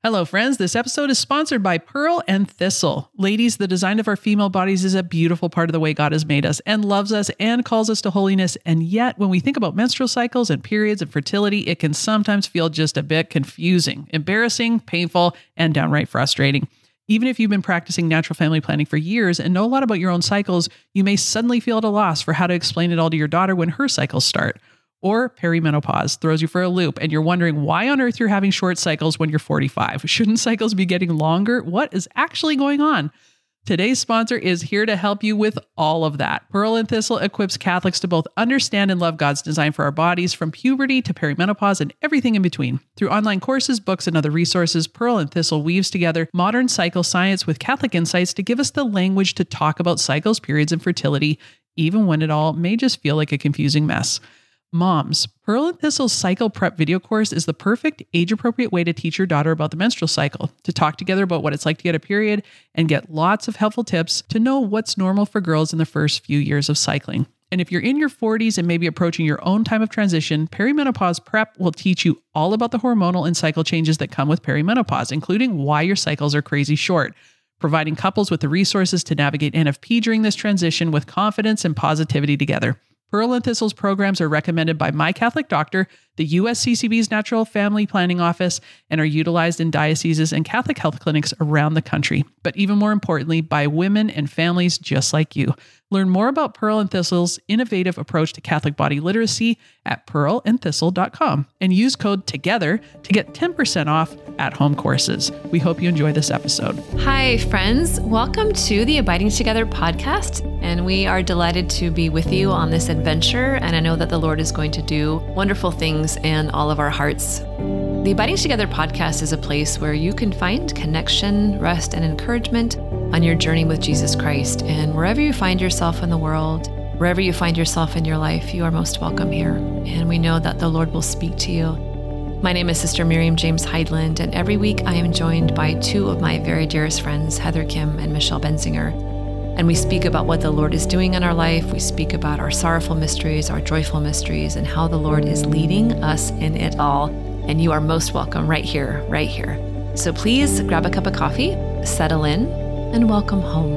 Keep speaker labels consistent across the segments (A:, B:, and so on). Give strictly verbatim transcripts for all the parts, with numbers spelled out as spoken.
A: Hello, friends. This episode is sponsored by Pearl and Thistle. Ladies, the design of our female bodies is a beautiful part of the way God has made us and loves us and calls us to holiness. And yet, when we think about menstrual cycles and periods and fertility, it can sometimes feel just a bit confusing, embarrassing, painful, and downright frustrating. Even if you've been practicing natural family planning for years and know a lot about your own cycles, you may suddenly feel at a loss for how to explain it all to your daughter when her cycles start. Or perimenopause throws you for a loop and you're wondering why on earth you're having short cycles when you're forty-five. Shouldn't cycles be getting longer? What is actually going on? Today's sponsor is here to help you with all of that. Pearl and Thistle equips Catholics to both understand and love God's design for our bodies from puberty to perimenopause and everything in between. Through online courses, books, and other resources, Pearl and Thistle weaves together modern cycle science with Catholic insights to give us the language to talk about cycles, periods, and fertility, even when it all may just feel like a confusing mess. Moms, Pearl and Thistle's Cycle Prep video course is the perfect age-appropriate way to teach your daughter about the menstrual cycle, to talk together about what it's like to get a period, and get lots of helpful tips to know what's normal for girls in the first few years of cycling. And if you're in your forties and maybe approaching your own time of transition, Perimenopause Prep will teach you all about the hormonal and cycle changes that come with perimenopause, including why your cycles are crazy short, providing couples with the resources to navigate N F P during this transition with confidence and positivity together. Pearl and Thistle's programs are recommended by My Catholic Doctor, the U S C C B's Natural Family Planning Office, and are utilized in dioceses and Catholic health clinics around the country. But even more importantly, by women and families just like you. Learn more about Pearl and Thistle's innovative approach to Catholic body literacy at pearl and thistle dot com and use code TOGETHER to get ten percent off at-home courses. We hope you enjoy this episode.
B: Hi, friends. Welcome to the Abiding Together podcast. And we are delighted to be with you on this adventure. And I know that the Lord is going to do wonderful things in all of our hearts. The Abiding Together podcast is a place where you can find connection, rest, and encouragement on your journey with Jesus Christ. And wherever you find yourself in the world, wherever you find yourself in your life, you are most welcome here. And we know that the Lord will speak to you. My name is Sister Miriam James Heidland, and every week I am joined by two of my very dearest friends, Heather Kim and Michelle Benzinger. And we speak about what the Lord is doing in our life. We speak about our sorrowful mysteries, our joyful mysteries, and how the Lord is leading us in it all. And you are most welcome right here, right here. So please grab a cup of coffee, settle in, and welcome home.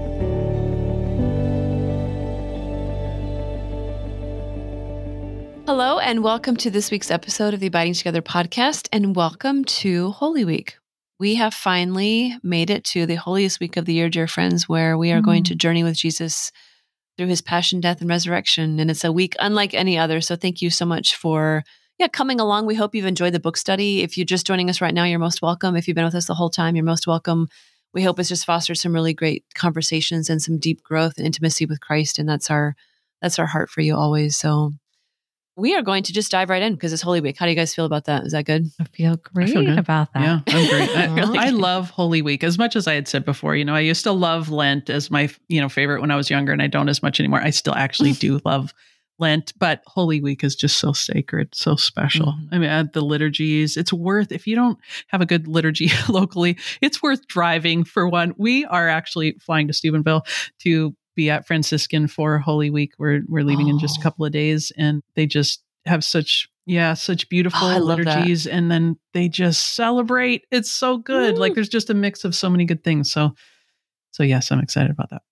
B: Hello, and welcome to this week's episode of the Abiding Together podcast, and welcome to Holy Week. We have finally made it to the holiest week of the year, dear friends, where we are mm. going to journey with Jesus through his passion, death, and resurrection. And it's a week unlike any other. So thank you so much for yeah, coming along. We hope you've enjoyed the book study. If you're just joining us right now, you're most welcome. If you've been with us the whole time, you're most welcome. We hope it's just fostered some really great conversations and some deep growth and intimacy with Christ. And that's our that's our heart for you always. So we are going to just dive right in because it's Holy Week. How do you guys feel about that? Is that good?
C: I feel great
A: I feel
C: about that.
A: Yeah, I'm great. I, really I love Holy Week as much as I had said before. You know, I used to love Lent as my, you know, favorite when I was younger, and I don't as much anymore. I still actually do love Lent, but Holy Week is just so sacred, so special. Mm-hmm. I mean, at the liturgies, it's worth, if you don't have a good liturgy locally, it's worth driving for one. We are actually flying to Steubenville to be at Franciscan for Holy Week. We're we're leaving oh. in just a couple of days, and they just have such yeah such beautiful oh, liturgies, and then they just celebrate. It's so good. Ooh. Like there's just a mix of so many good things. So so yes, I'm excited about that.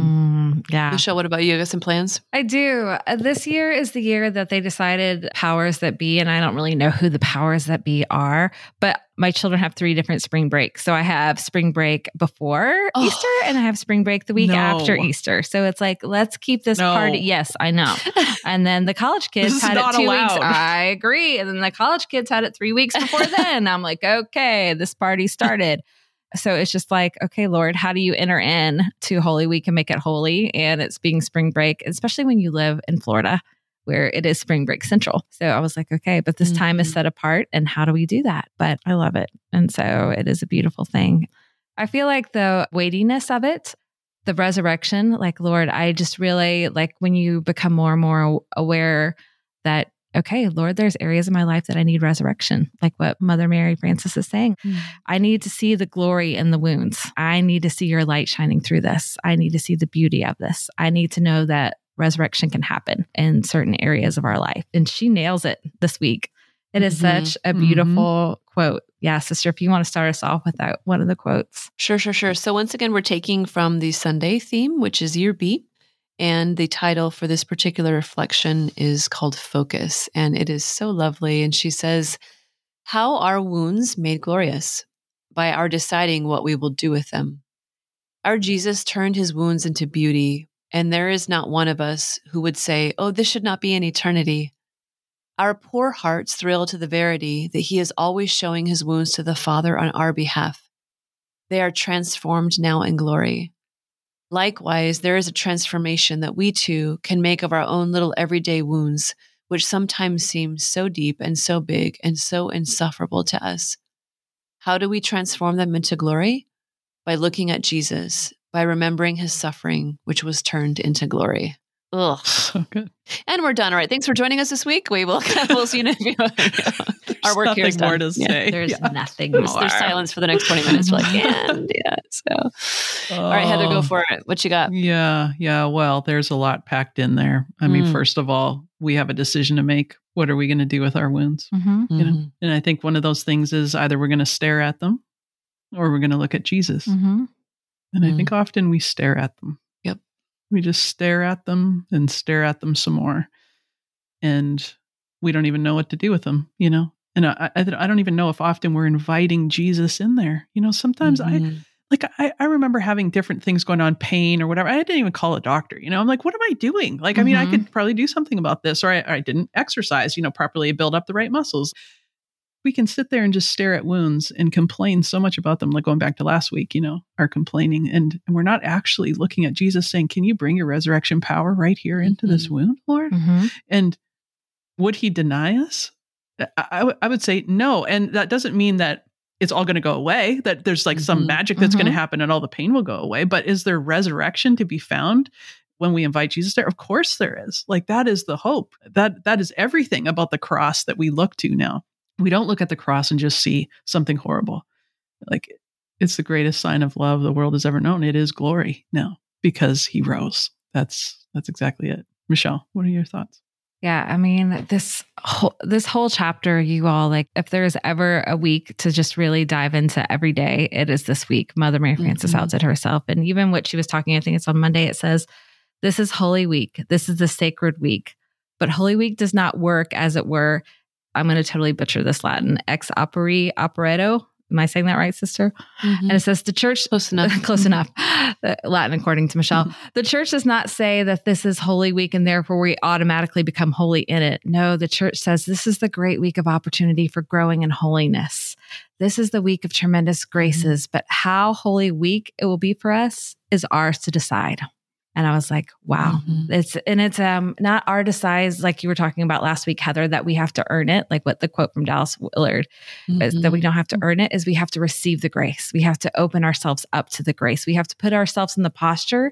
C: Mm, yeah.
B: Michelle, what about you? You got some plans?
C: I do. Uh, this year is the year that they decided powers that be, and I don't really know who the powers that be are, but my children have three different spring breaks. So I have spring break before oh, Easter, and I have spring break the week no. after Easter. So it's like, let's keep this
A: no.
C: party. Yes, I know. And then the college kids had it two allowed. weeks. I agree. And then the college kids had it three weeks before then. I'm like, okay, this party started. So it's just like, okay, Lord, how do you enter in to Holy Week and make it holy? And it's being spring break, especially when you live in Florida, where it is spring break central. So I was like, okay, but this mm-hmm. time is set apart. And how do we do that? But I love it. And so it is a beautiful thing. I feel like the weightiness of it, the resurrection, like, Lord, I just really like when you become more and more aware that, okay, Lord, there's areas in my life that I need resurrection, like what Mother Mary Frances is saying. Mm. I need to see the glory in the wounds. I need to see your light shining through this. I need to see the beauty of this. I need to know that resurrection can happen in certain areas of our life. And she nails it this week. It is mm-hmm. such a beautiful mm-hmm. quote. Yeah, sister, if you want to start us off with that, one of the quotes.
B: Sure, sure, sure. So once again, we're taking from the Sunday theme, which is year B. And the title for this particular reflection is called Focus. And it is so lovely. And she says, how are wounds made glorious? By our deciding what we will do with them. Our Jesus turned his wounds into beauty, and there is not one of us who would say, oh, this should not be an eternity. Our poor hearts thrill to the verity that he is always showing his wounds to the Father on our behalf. They are transformed now in glory. Likewise, there is a transformation that we too can make of our own little everyday wounds, which sometimes seem so deep and so big and so insufferable to us. How do we transform them into glory? By looking at Jesus, by remembering his suffering, which was turned into glory. Ugh. So good. And we're done. All right. Thanks for joining us this week. We will we'll see you in a few. Our work here is done.
A: More to say.
C: Yeah. There's
A: yeah.
C: nothing more.
B: There's silence for the next twenty minutes. We're like, and yeah. So, oh. All right, Heather, go for it. What you got?
A: Yeah. Yeah. Well, there's a lot packed in there. I mean, mm. first of all, we have a decision to make. What are we going to do with our wounds?
C: Mm-hmm.
A: You know?
C: Mm-hmm.
A: And I think one of those things is either we're going to stare at them or we're going to look at Jesus.
C: Mm-hmm.
A: And
B: mm.
A: I think often we stare at them.
B: Yep.
A: We just stare at them and stare at them some more. And we don't even know what to do with them, you know? And I, I, I don't even know if often we're inviting Jesus in there. You know, sometimes mm-hmm. I, like, I, I remember having different things going on, pain or whatever. I didn't even call a doctor, you know? I'm like, what am I doing? Like, mm-hmm. I mean, I could probably do something about this, or I, or I didn't exercise, you know, properly, build up the right muscles. We can sit there and just stare at wounds and complain so much about them. Like going back to last week, you know, our complaining. And, and we're not actually looking at Jesus saying, can you bring your resurrection power right here into mm-hmm. this wound, Lord?
C: Mm-hmm.
A: And would he deny us? I, I, w- I would say no. And that doesn't mean that it's all going to go away, that there's like mm-hmm. some magic that's mm-hmm. going to happen and all the pain will go away. But is there resurrection to be found when we invite Jesus there? Of course there is. Like that is the hope. That that is everything about the cross that we look to now. We don't look at the cross and just see something horrible. Like it's the greatest sign of love the world has ever known. It is glory now because he rose. That's that's exactly it. Michelle, what are your thoughts?
C: Yeah, I mean, this whole, this whole chapter, you all, like, if there's ever a week to just really dive into every day, it is this week. Mother Mary Frances mm-hmm. outdid herself. And even what she was talking, I think it's on Monday, it says, this is Holy Week. This is the sacred week. But Holy Week does not work, as it were, I'm going to totally butcher this Latin, ex opere operato. Am I saying that right, sister? Mm-hmm. And it says the church,
B: close enough,
C: close enough, Latin according to Michelle. Mm-hmm. The church does not say that this is Holy Week and therefore we automatically become holy in it. No, the church says this is the great week of opportunity for growing in holiness. This is the week of tremendous graces, mm-hmm. but how Holy Week it will be for us is ours to decide. And I was like, wow, mm-hmm. it's, and it's um not our decide, like you were talking about last week, Heather, that we have to earn it. Like what the quote from Dallas Willard mm-hmm. is, that we don't have to earn it, is we have to receive the grace. We have to open ourselves up to the grace. We have to put ourselves in the posture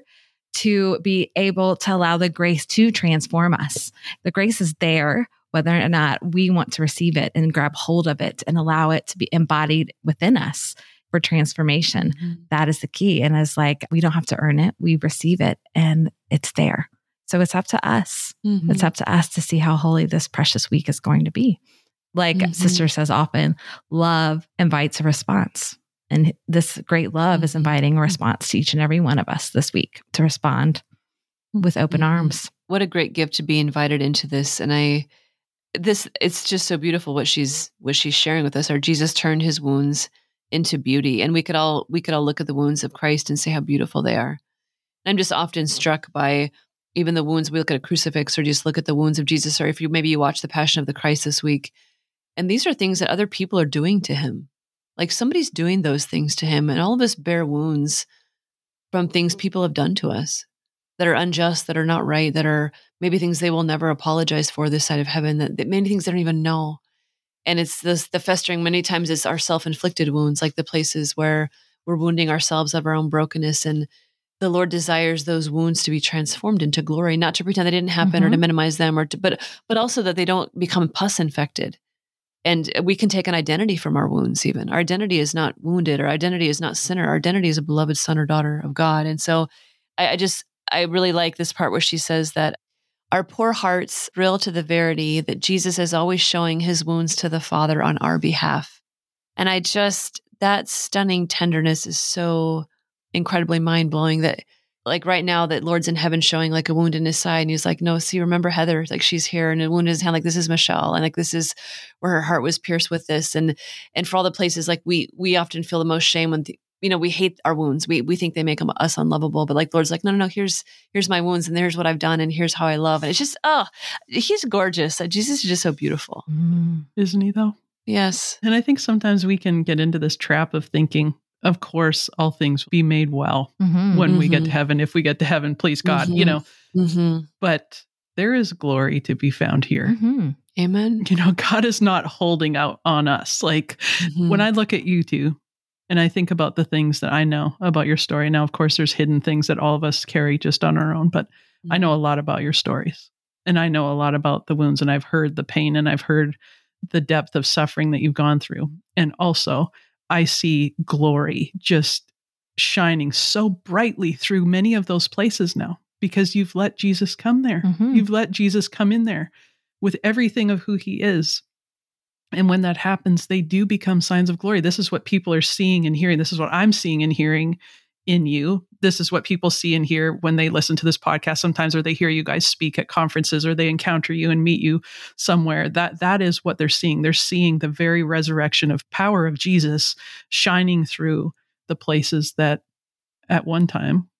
C: to be able to allow the grace to transform us. The grace is there, whether or not we want to receive it and grab hold of it and allow it to be embodied within us. For transformation. Mm-hmm. That is the key. And it's like, we don't have to earn it. We receive it and it's there. So it's up to us. Mm-hmm. It's up to us to see how holy this precious week is going to be. Like mm-hmm. Sister says often, love invites a response. And this great love mm-hmm. is inviting a response to each and every one of us this week to respond with open mm-hmm. arms.
B: What a great gift to be invited into this. And I, this, it's just so beautiful what she's, what she's sharing with us. Our Jesus turned his wounds into beauty. And we could all, we could all look at the wounds of Christ and say how beautiful they are. And I'm just often struck by even the wounds. We look at a crucifix or just look at the wounds of Jesus, or if you, maybe you watch the Passion of the Christ this week. And these are things that other people are doing to him. Like somebody's doing those things to him. And all of us bear wounds from things people have done to us that are unjust, that are not right, that are maybe things they will never apologize for this side of heaven, that, that many things they don't even know. And it's this, the festering, many times it's our self-inflicted wounds, like the places where we're wounding ourselves of our own brokenness. And the Lord desires those wounds to be transformed into glory, not to pretend they didn't happen mm-hmm. or to minimize them, or to, but but also that they don't become pus infected. And we can take an identity from our wounds even. Our identity is not wounded. Our identity is not sinner. Our identity is a beloved son or daughter of God. And so I, I just, I really like this part where she says that Our poor hearts thrill to the verity that Jesus is always showing his wounds to the Father on our behalf. And I just, that stunning tenderness is so incredibly mind-blowing that like right now that Lord's in heaven showing like a wound in his side. And he's like, no, see, remember Heather, like she's here, and a wound in his hand, like this is Michelle. And like, this is where her heart was pierced with this. And, and for all the places, like we, we often feel the most shame when, the, you know, we hate our wounds. We, we think they make them, us unlovable, but like Lord's like, no, no, no, here's, here's my wounds, and here's what I've done. And here's how I love. And it's just, oh, he's gorgeous. Jesus is just so beautiful.
A: Mm, isn't he though?
B: Yes.
A: And I think sometimes we can get into this trap of thinking, of course, all things will be made well mm-hmm, when mm-hmm. we get to heaven. If we get to heaven, please God, mm-hmm, you know, mm-hmm. but there is glory to be found here.
B: Mm-hmm. Amen.
A: You know, God is not holding out on us. Like mm-hmm. when I look at you two and I think about the things that I know about your story. Now, of course, there's hidden things that all of us carry just on our own, but mm-hmm. I know a lot about your stories, and I know a lot about the wounds, and I've heard the pain, and I've heard the depth of suffering that you've gone through. And also I see glory just shining so brightly through many of those places now, because you've let Jesus come there. Mm-hmm. You've let Jesus come in there with everything of who he is. And when that happens, they do become signs of glory. This is what people are seeing and hearing. This is what I'm seeing and hearing in you. This is what people see and hear when they listen to this podcast sometimes, or they hear you guys speak at conferences, or they encounter you and meet you somewhere. That that is what they're seeing. They're seeing the very resurrection of power of Jesus shining through the places that at one time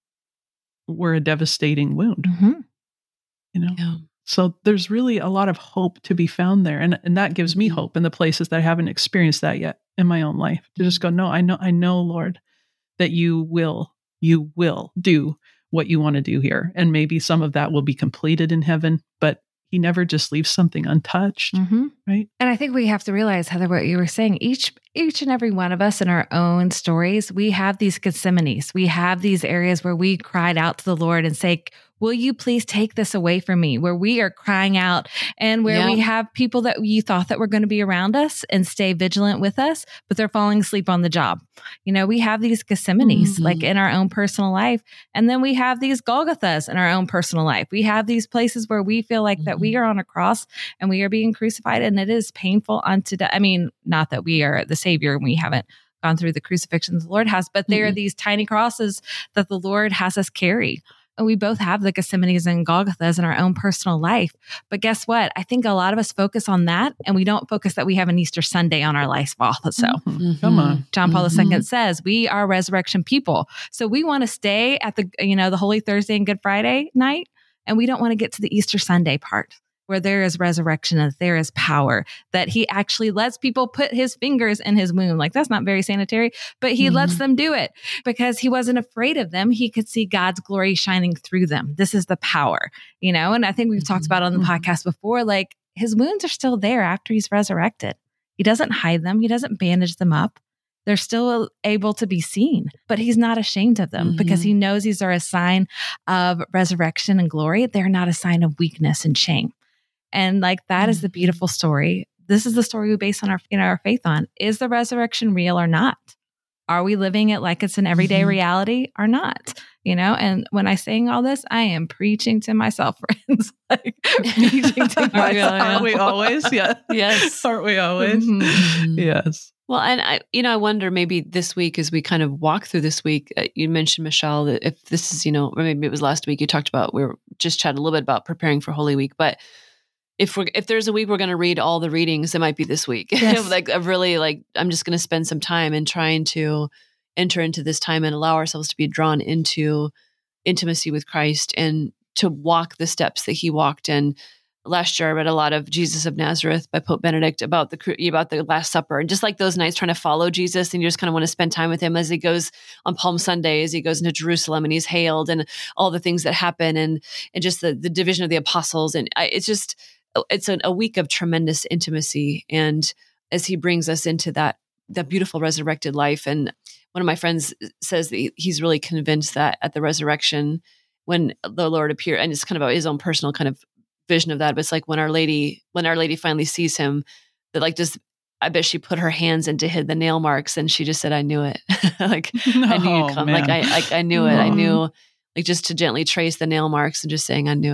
A: were a devastating wound. Mm-hmm. You know? Yeah. So there's really a lot of hope to be found there. And, and that gives me hope in the places that I haven't experienced that yet in my own life, to just go, no, I know, I know, Lord, that you will, you will do what you want to do here. And maybe some of that will be completed in heaven, but he never just leaves something untouched, mm-hmm. right?
C: And I think we have to realize, Heather, what you were saying, each each and every one of us in our own stories, we have these Gethsemanes. We have these areas where we cried out to the Lord and say, will you please take this away from me? Where we are crying out, and where yeah. we have people that you thought that were going to be around us and stay vigilant with us, but they're falling asleep on the job. You know, we have these Gethsemanes mm-hmm. like in our own personal life. And then we have these Golgothas in our own personal life. We have these places where we feel like mm-hmm. that we are on a cross and we are being crucified, and it is painful unto death. I mean, not that we are the Savior and we haven't gone through the crucifixions the Lord has, but there mm-hmm. are these tiny crosses that the Lord has us carry. And we both have the Gethsemanes and Golgothas in our own personal life. But guess what? I think a lot of us focus on that, and we don't focus that we have an Easter Sunday on our life also.
A: Mm-hmm. Come on.
C: John Paul
A: mm-hmm.
C: the Second says we are resurrection people. So we want to stay at the, you know, the Holy Thursday and Good Friday night, and we don't want to get to the Easter Sunday part, where there is resurrection and there is power, that he actually lets people put his fingers in his wound. Like, that's not very sanitary, but he mm-hmm. lets them do it because he wasn't afraid of them. He could see God's glory shining through them. This is the power, you know? And I think we've mm-hmm. talked about on the podcast before, like his wounds are still there after he's resurrected. He doesn't hide them. He doesn't bandage them up. They're still able to be seen, but he's not ashamed of them mm-hmm. because he knows these are a sign of resurrection and glory. They're not a sign of weakness and shame. And like, that mm-hmm. is the beautiful story. This is the story we base on our, you know, our faith on. Is the resurrection real or not? Are we living it like it's an everyday mm-hmm. reality or not? You know, and when I saying all this, I am preaching to myself, friends. Like preaching to myself.
A: Aren't we always? Yeah.
B: Yes.
A: Aren't we always? Mm-hmm. Yes.
B: Well, and I, you know, I wonder maybe this week as we kind of walk through this week, uh, you mentioned, Michelle, that if this is, you know, or maybe it was last week, you talked about, we were just chatting a little bit about preparing for Holy Week, but If we're if there's a week we're going to read all the readings, it might be this week. Yes. Like I've really like I'm just going to spend some time in trying to enter into this time and allow ourselves to be drawn into intimacy with Christ and to walk the steps that he walked. And last year I read a lot of Jesus of Nazareth by Pope Benedict about the about the Last Supper, and just like those nights trying to follow Jesus, and you just kind of want to spend time with him as he goes on Palm Sunday, as he goes into Jerusalem and he's hailed, and all the things that happen, and and just the the division of the apostles, and I, it's just. It's an, a week of tremendous intimacy. And as he brings us into that, that beautiful resurrected life. And one of my friends says that he's really convinced that at the resurrection, when the Lord appeared, and it's kind of his own personal kind of vision of that, but it's like when Our Lady, when Our Lady finally sees him, that like just, I bet she put her hands into hid the nail marks, and she just said, I knew it. Like, oh, I knew you'd come. Man. Like, I, like, I knew it. I knew, like, just to gently trace the nail marks and just saying, I knew it.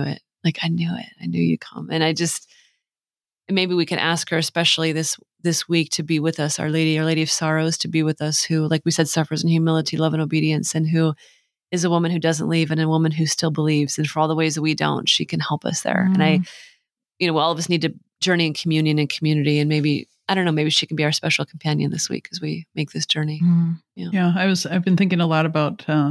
B: Like, I knew it. I knew you'd come. And I just, and maybe we can ask her, especially this this week, to be with us, Our Lady, Our Lady of Sorrows, to be with us, who, like we said, suffers in humility, love, and obedience, and who is a woman who doesn't leave and a woman who still believes. And for all the ways that we don't, she can help us there. Mm. And I, you know, all of us need to journey in communion and community. And maybe, I don't know, maybe she can be our special companion this week as we make this journey.
A: Mm. Yeah. yeah, I was, I've been thinking a lot about, uh,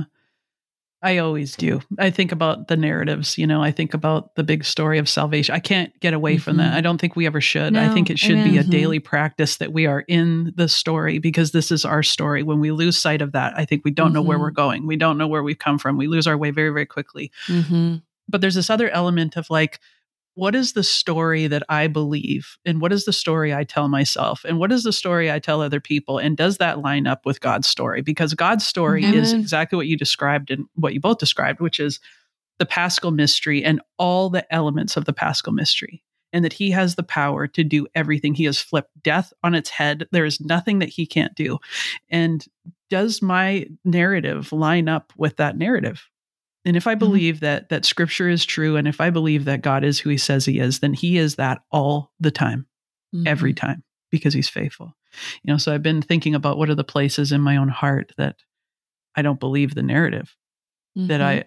A: I always do. I think about the narratives, you know, I think about the big story of salvation. I can't get away mm-hmm. from that. I don't think we ever should. No, I think it should amen. be a mm-hmm. daily practice that we are in the story, because this is our story. When we lose sight of that, I think we don't mm-hmm. know where we're going. We don't know where we've come from. We lose our way very, very quickly. Mm-hmm. But there's this other element of like, what is the story that I believe? And what is the story I tell myself? And what is the story I tell other people? And does that line up with God's story? Because God's story Amen. is exactly what you described and what you both described, which is the Paschal mystery and all the elements of the Paschal mystery. And that he has the power to do everything. He has flipped death on its head. There is nothing that he can't do. And does my narrative line up with that narrative? And if I believe mm-hmm. that that scripture is true, and if I believe that God is who he says he is, then he is that all the time, mm-hmm. every time, because he's faithful. You know, so I've been thinking about what are the places in my own heart that I don't believe the narrative, mm-hmm. that I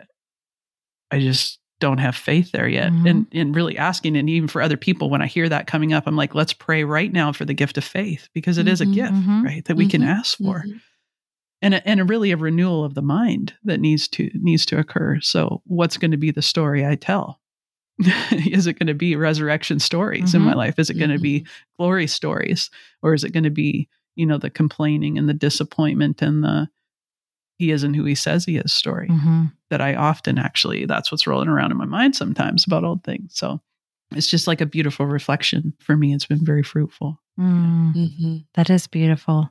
A: I just don't have faith there yet. Mm-hmm. And and really asking, and even for other people, when I hear that coming up, I'm like, let's pray right now for the gift of faith, because it mm-hmm. is a gift, mm-hmm. right, that we mm-hmm. can ask for. Mm-hmm. And a, and a really a renewal of the mind that needs to needs to occur. So what's going to be the story I tell? Is it going to be resurrection stories mm-hmm. in my life? Is it going to mm-hmm. be glory stories? Or is it going to be, you know, the complaining and the disappointment and the he isn't who he says he is story mm-hmm. that I often actually, that's what's rolling around in my mind sometimes about old things. So it's just like a beautiful reflection for me. It's been very fruitful.
C: Mm. Mm-hmm. That is beautiful.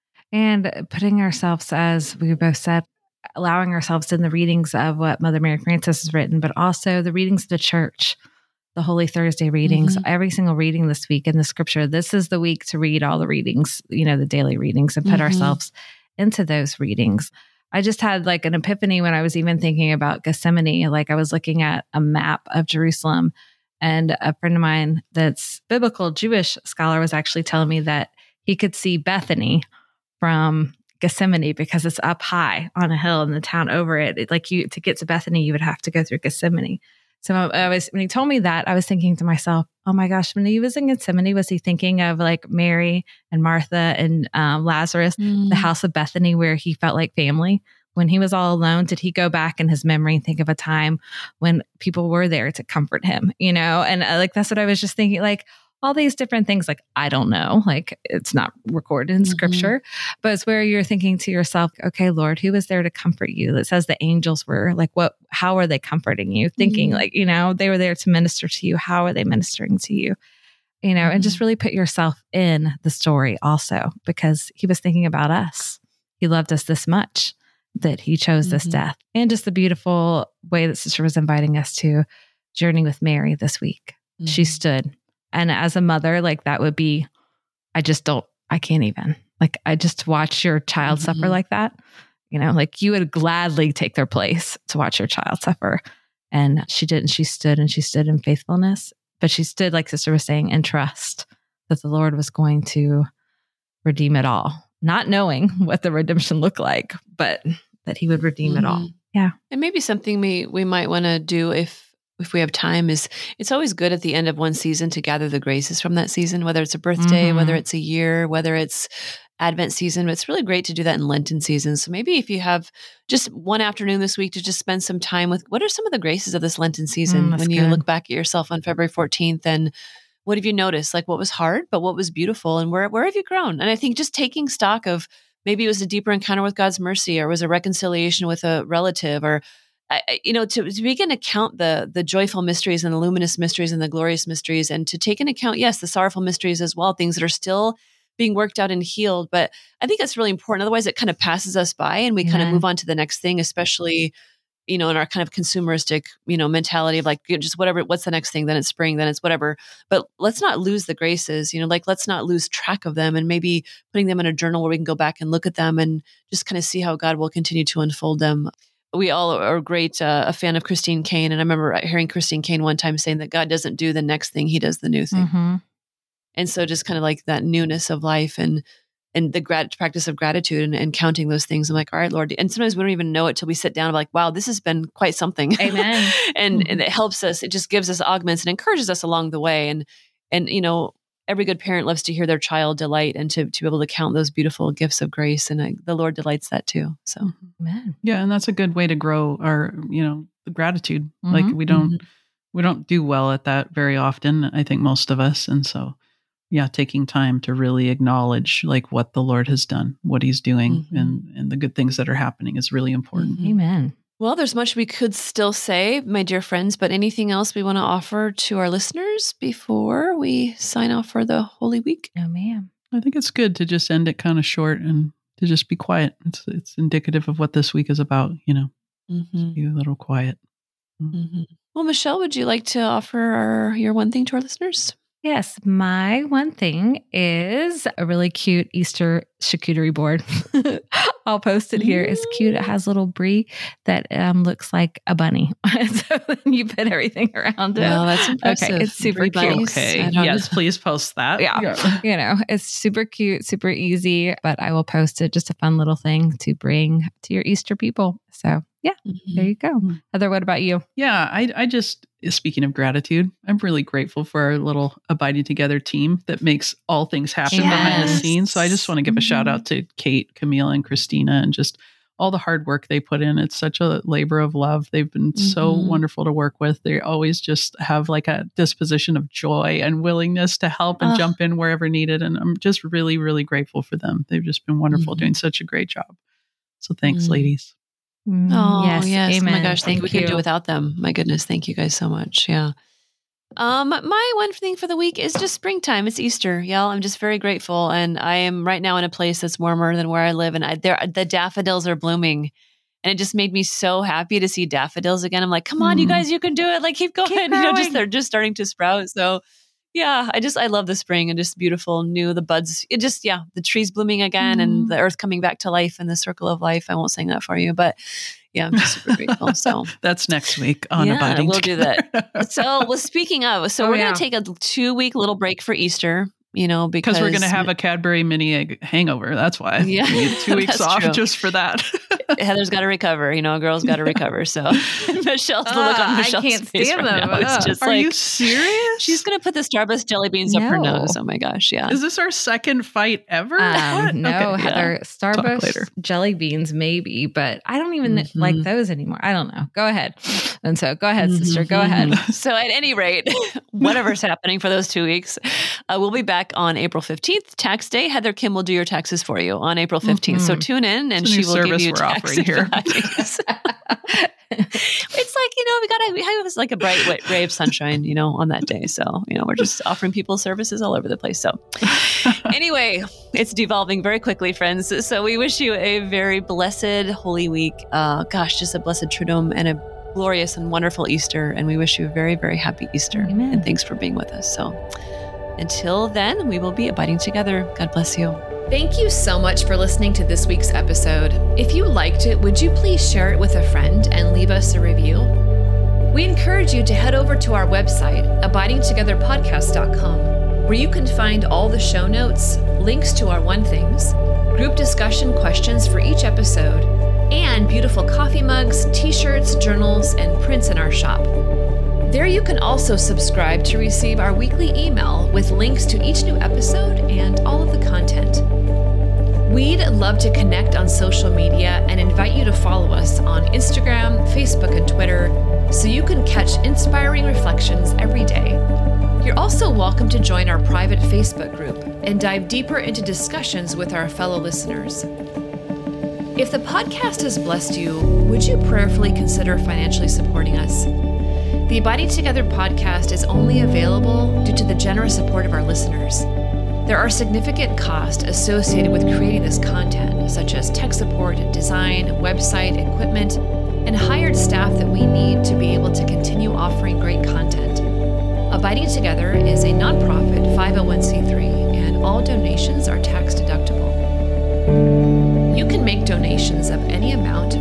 C: And putting ourselves, as we both said, allowing ourselves in the readings of what Mother Mary Frances has written, but also the readings of the church, the Holy Thursday readings, mm-hmm. every single reading this week in the scripture. This is the week to read all the readings, you know, the daily readings, and put mm-hmm. ourselves into those readings. I just had like an epiphany when I was even thinking about Gethsemane. Like I was looking at a map of Jerusalem, and a friend of mine that's biblical Jewish scholar was actually telling me that he could see Bethany from Gethsemane because it's up high on a hill and the town over it. it. Like you, to get to Bethany, you would have to go through Gethsemane. So I was, when he told me that, I was thinking to myself, oh my gosh, when he was in Gethsemane, was he thinking of like Mary and Martha and um, Lazarus, mm. the house of Bethany, where he felt like family? When he was all alone, did he go back in his memory and think of a time when people were there to comfort him, you know? And uh, like, that's what I was just thinking, like, all these different things, like, I don't know, like it's not recorded in mm-hmm. scripture, but it's where you're thinking to yourself, okay, Lord, who was there to comfort you? It says the angels were like, what, how are they comforting you? Thinking mm-hmm. like, you know, they were there to minister to you. How are they ministering to you? You know, mm-hmm. and just really put yourself in the story also, because he was thinking about us. He loved us this much that he chose mm-hmm. this death. And just the beautiful way that Sister was inviting us to journey with Mary this week. Mm-hmm. She stood. And as a mother, like that would be, I just don't, I can't even, like, I just watch your child mm-hmm. suffer like that, you know, like you would gladly take their place to watch your child suffer. And she didn't, she stood and she stood in faithfulness, but she stood, like Sister was saying, in trust that the Lord was going to redeem it all, not knowing what the redemption looked like, but that he would redeem mm-hmm. it all. Yeah.
B: And maybe something we, we might want to do if, if we have time is it's always good at the end of one season to gather the graces from that season, whether it's a birthday, mm-hmm. whether it's a year, whether it's Advent season. But it's really great to do that in Lenten season. So maybe if you have just one afternoon this week to just spend some time with what are some of the graces of this Lenten season mm, when you good. look back at yourself on February fourteenth, and what have you noticed? Like what was hard, but what was beautiful, and where where have you grown? And I think just taking stock of maybe it was a deeper encounter with God's mercy, or was a reconciliation with a relative, or I, you know, to, to begin to count the the joyful mysteries and the luminous mysteries and the glorious mysteries, and to take into account, yes, the sorrowful mysteries as well, things that are still being worked out and healed. But I think that's really important. Otherwise, it kind of passes us by and we yeah. kind of move on to the next thing, especially, you know, in our kind of consumeristic, you know, mentality of like, just whatever, what's the next thing? Then it's spring, then it's whatever. But let's not lose the graces, you know, like let's not lose track of them, and maybe putting them in a journal where we can go back and look at them and just kind of see how God will continue to unfold them. we all are great, uh, a fan of Christine Caine. And I remember hearing Christine Caine one time saying that God doesn't do the next thing, he does the new thing.
C: Mm-hmm.
B: And so just kind of like that newness of life and and the grat- practice of gratitude and, and counting those things. I'm like, all right, Lord. And sometimes we don't even know it till we sit down and be like, wow, this has been quite something.
C: Amen.
B: and,
C: Mm-hmm.
B: and it helps us. It just gives us augments and encourages us along the way. And, and, you know, every good parent loves to hear their child delight and to, to be able to count those beautiful gifts of grace. And uh, the Lord delights that too. So,
C: Amen.
A: Yeah. And that's a good way to grow our, you know, gratitude.
C: Mm-hmm.
A: Like we don't,
B: mm-hmm.
A: we don't do well at that very often. I think most of us. And so, yeah, taking time to really acknowledge like what the Lord has done, what he's doing
B: mm-hmm.
A: and, and the good things that are happening is really important.
B: Mm-hmm.
C: Amen.
B: Well, there's much we could still say, my dear friends, but anything else we want to offer to our listeners before we sign off for the Holy Week?
C: No, ma'am.
A: I think it's good to just end it kind of short and to just be quiet. It's it's indicative of what this week is about, you know,
B: Mm-hmm.
A: be a little quiet.
B: Mm-hmm. Well, Michelle, would you like to offer our, your one thing to our listeners?
C: Yes, my one thing is a really cute Easter charcuterie board. I'll post it here. It's cute. It has a little brie that um, looks like a bunny. So then you put everything around it.
B: Well, that's impressive.
C: Okay, it's super
B: Brie
C: cute.
B: bunnies.
A: Okay.
B: I don't
A: Yes,
B: know.
A: please post that.
C: Yeah. You know, it's super cute, super easy, but I will post it. Just a fun little thing to bring to your Easter people. So yeah,
B: Mhm.
C: there you go.
A: Mhm.
C: Heather, what about you?
A: Yeah, I, I just, speaking of gratitude, I'm really grateful for our little Abiding Together team that makes all things happen behind the
B: Yes.
A: scenes. So I just want to give a shout
C: Mhm.
A: out to Kate, Camille, and Christina and just all the hard work they put in. It's such a labor of love. They've been so
B: Mhm.
A: wonderful to work with. They always just have like a disposition of joy and willingness to help and
B: Ah.
A: jump in wherever needed. And I'm just really, really grateful for them. They've just been wonderful,
B: Mhm.
A: doing such a great job. So thanks,
B: Mm.
A: ladies.
C: Mm,
B: Oh, yes.
C: Amen.
B: Oh my gosh. Thank,
C: Thank
B: we
C: you.
B: couldn't do without them. My goodness. Thank you guys so much. Yeah. Um, my one thing for the week is just springtime. It's Easter, y'all. I'm just very grateful. And I am right now in a place that's warmer than where I live. And I, there, the daffodils are blooming. And it just made me so happy to see daffodils again. I'm like, come on, you
A: Mm.
B: guys, you can do it. Like, keep going.
C: Keep
B: you know, just
C: growing.
B: they're just starting to sprout. So yeah, I just, I love the spring and just beautiful, new, the buds. It just, yeah, the trees blooming again and
C: Mm.
B: the earth coming back to life and the circle of life. I won't sing that for you, but yeah, I'm just super grateful. So
A: That's next week on
B: Yeah,
A: Abiding
B: we'll do
A: Together.
B: So, well, speaking of, so
C: Oh,
B: we're
C: yeah.
B: going to take a two week little break for Easter, you know, because
A: Because we're going to have a Cadbury mini egg hangover. That's why.
B: Yeah,
A: We need two weeks
B: that's
A: off
B: true.
A: just for that.
B: Heather's got to recover, you know, a girl's got to recover. So, Michelle's the look
C: Ah,
B: on
C: I
B: Michelle's
C: can't
B: face
C: stand
B: right
C: them.
B: now. It's
C: Ugh.
B: just
A: Are
B: like,
A: you serious?
B: she's going to put the Starburst jelly beans up her
C: No.
B: nose. Oh my gosh. Yeah.
A: Is this our second fight ever?
C: Um,
A: What?
C: no,
A: Okay.
C: Heather,
A: later.
C: Starburst jelly beans, maybe, but I don't even
B: Mhm.
C: like those anymore. I don't know. Go ahead. And so go ahead, sister. Go ahead.
B: Mhm. So, at any rate, whatever's happening for those two weeks, uh, we'll be back on April fifteenth, tax day. Heather Kim will do your taxes for you on April fifteenth. So,
C: Mhm.
B: tune in and
A: It's a
B: she
A: new
B: will give
A: service
B: you
A: we're
B: tax
A: offering here.
B: advice. It's like, you know, we got to, we have like a bright wa- ray of sunshine, you know, on that day. So, you know, we're just offering people services all over the place. So, anyway, it's devolving very quickly, friends. So, we wish you a very blessed Holy Week. Uh, gosh, just a blessed Triduum and a glorious and wonderful Easter. And we wish you a very, very happy Easter.
C: Amen.
B: And thanks for being with us. So, until then, we will be abiding together. God bless you. Thank you so much for listening to this week's episode. If you liked it, would you please share it with a friend and leave us a review? We encourage you to head over to our website, abiding together podcast dot com, where you can find all the show notes, links to our One Things, group discussion questions for each episode, and beautiful coffee mugs, t-shirts, journals, and prints in our shop. There you can also subscribe to receive our weekly email with links to each new episode and all of the content. We'd love to connect on social media and invite you to follow us on Instagram, Facebook, and Twitter so you can catch inspiring reflections every day. You're also welcome to join our private Facebook group and dive deeper into discussions with our fellow listeners. If the podcast has blessed you, would you prayerfully consider financially supporting us? The Abiding Together podcast is only available due to the generous support of our listeners. There are significant costs associated with creating this content, such as tech support, design, website, equipment, and hired staff that we need to be able to continue offering great content. Abiding Together is a nonprofit five oh one c three, and all donations are tax deductible. You can make donations of any amount through the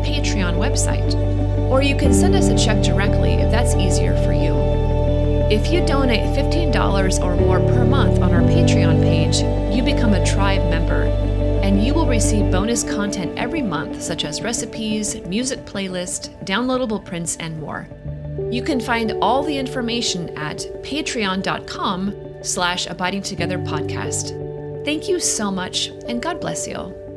B: Patreon website. Or you can send us a check directly if that's easier for you. If you donate fifteen dollars or more per month on our Patreon page, you become a tribe member, and you will receive bonus content every month, such as recipes, music playlist, downloadable prints, and more. You can find all the information at patreon.com slash abiding together podcast. Thank you so much, and God bless you.